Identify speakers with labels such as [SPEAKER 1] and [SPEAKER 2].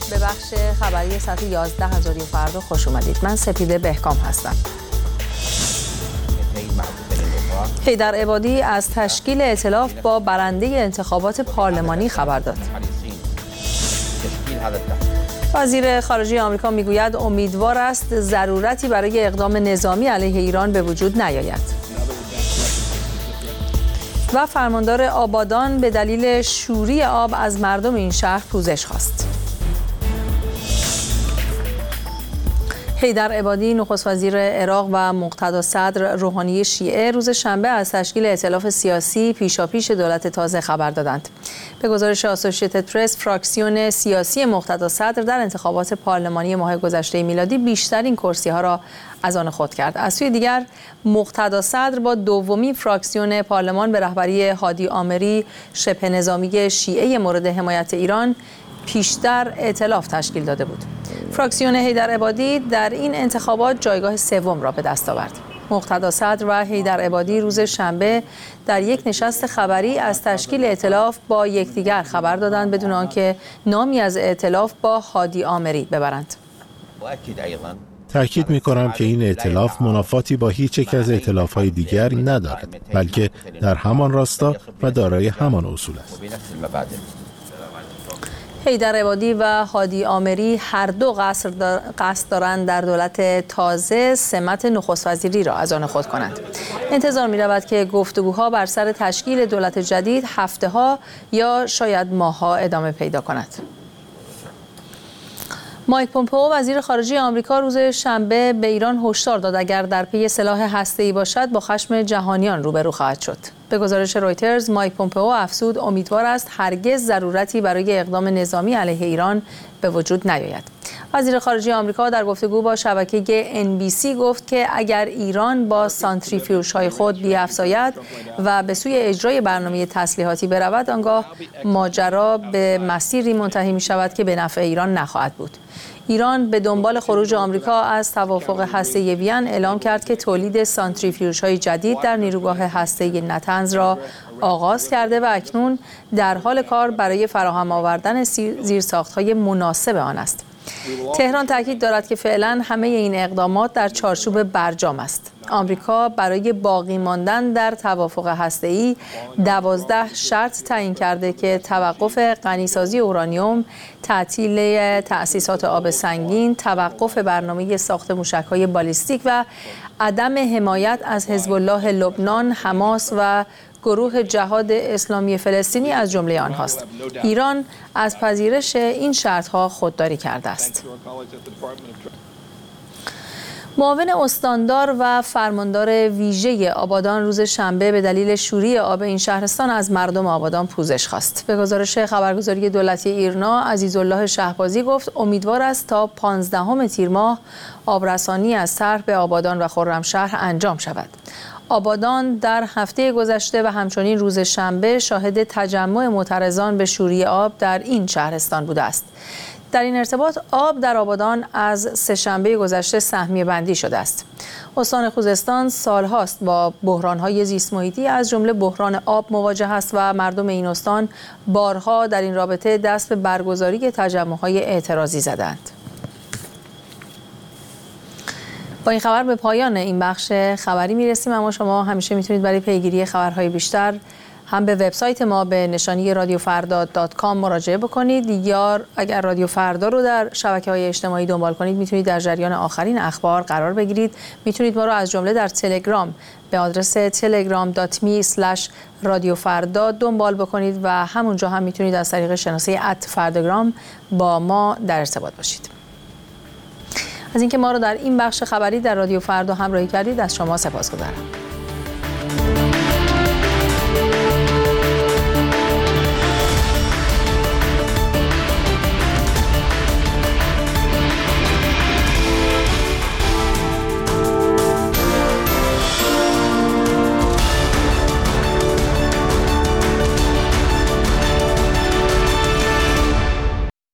[SPEAKER 1] به بخش خبری ساعت 11 از رادیو فردا خوش اومدید. من سپیده بهکام هستم. حیدر عبادی از تشکیل ائتلاف با برنده انتخابات پارلمانی خبر داد. وزیر خارجه آمریکا میگوید امیدوار است ضرورتی برای اقدام نظامی علیه ایران به وجود نیاید. و فرماندار آبادان به دلیل شوری آب از مردم این شهر پوزش خواست. حیدر عبادی نخست وزیر عراق و مقتدا صدر روحانی شیعه روز شنبه از تشکیل ائتلاف سیاسی پیشاپیش دولت تازه خبر دادند. به گزارش آسوشیتد پرس، فراکسیون سیاسی مقتدا صدر در انتخابات پارلمانی ماه گذشته میلادی بیشترین کرسی‌ها را از آن خود کرد. از سوی دیگر مقتدا صدر با دومین فراکسیون پارلمان به رهبری هادی آمری شبه نظامی شیعه مورد حمایت ایران پیشتر ائتلاف تشکیل داده بود. فراکسیون حیدر عبادی در این انتخابات جایگاه سوم را به دست آورد. مقتدا صدر و حیدر عبادی روز شنبه در یک نشست خبری از تشکیل ائتلاف با یکدیگر خبر دادند بدون آنکه نامی از ائتلاف با هادی آمری ببرند.
[SPEAKER 2] تأکید می‌کنم که این ائتلاف منافاتی با هیچ یک از ائتلاف‌های دیگر ندارد، بلکه در همان راستا و دارای همان اصول است.
[SPEAKER 1] حیدر عبادی و هادی آمری هر دو قصد دارند در دولت تازه سمت نخست وزیری را از آن خود کنند. انتظار می رود که گفتگوها بر سر تشکیل دولت جدید هفته‌ها یا شاید ماه‌ها ادامه پیدا کند. مایک پومپئو وزیر خارجه آمریکا روز شنبه به ایران هشدار داد اگر در پی سلاح هسته‌ای باشد با خشم جهانیان روبرو خواهد شد. به گزارش رویترز، مایک پومپئو افزود امیدوار است هرگز ضرورتی برای اقدام نظامی علیه ایران به وجود نیاید. وزیر خارجه آمریکا در گفتگو با شبکه NBC گفت که اگر ایران با سانتریفیوژهای خود بیفزاید و به سوی اجرای برنامه تسلیحاتی برود، آنگاه ماجرا به مسیری منتهی می شود که به نفع ایران نخواهد بود. ایران به دنبال خروج آمریکا از توافق هسته‌ای وین اعلام کرد که تولید سانتریفیوژهای جدید در نیروگاه هسته‌ای نتنز را آغاز کرده و اکنون در حال کار برای فراهم آوردن زیرساخت‌های مناسب آن است. تهران تاکید دارد که فعلا همه این اقدامات در چارچوب برجام است. آمریکا برای باقی ماندن در توافق هسته‌ای 12 شرط تعیین کرده که توقف غنیسازی اورانیوم، تعطیل تأسیسات آب سنگین، توقف برنامه ساخت موشک‌های بالیستیک و عدم حمایت از حزب الله لبنان، حماس و گروه جهاد اسلامی فلسطینی از جمله آنهاست. ایران از پذیرش این شرط‌ها خودداری کرده است. معاون استاندار و فرماندار ویژه آبادان روز شنبه به دلیل شوری آب این شهرستان از مردم آبادان پوزش خواست. به گزارش خبرگزاری دولتی ایرنا، عزیزالله شهبازی گفت امیدوار است تا 15 تیر ماه آبرسانی از طرح به آبادان و خرمشهر انجام شود. آبادان در هفته گذشته و همچنین روز شنبه شاهد تجمع معترضان به شوری آب در این شهرستان بوده است. در این ارتباط آب در آبادان از سه‌شنبه گذشته سهمیه بندی شده است. استان خوزستان سالهاست با بحران‌های زیست محیطی از جمله بحران آب مواجه است و مردم این استان بارها در این رابطه دست به برگزاری تجمع‌های اعتراضی زدند. با این خبر به پایان این بخش خبری میرسیم، اما شما همیشه میتونید برای پیگیری خبرهای بیشتر هم به وبسایت ما به نشانی radiofardad.com مراجعه بکنید یا اگر رادیو فردا رو در شبکه‌های اجتماعی دنبال کنید میتونید در جریان آخرین اخبار قرار بگیرید. میتونید ما رو از جمله در تلگرام به آدرس telegram.me/radiofardad دنبال بکنید و همونجا هم میتونید از طریق شناسه @فرداگرام با ما در ارتباط باشید. از اینکه ما رو در این بخش خبری در رادیو فردا همراهی کردید از شما سپاسگزارم.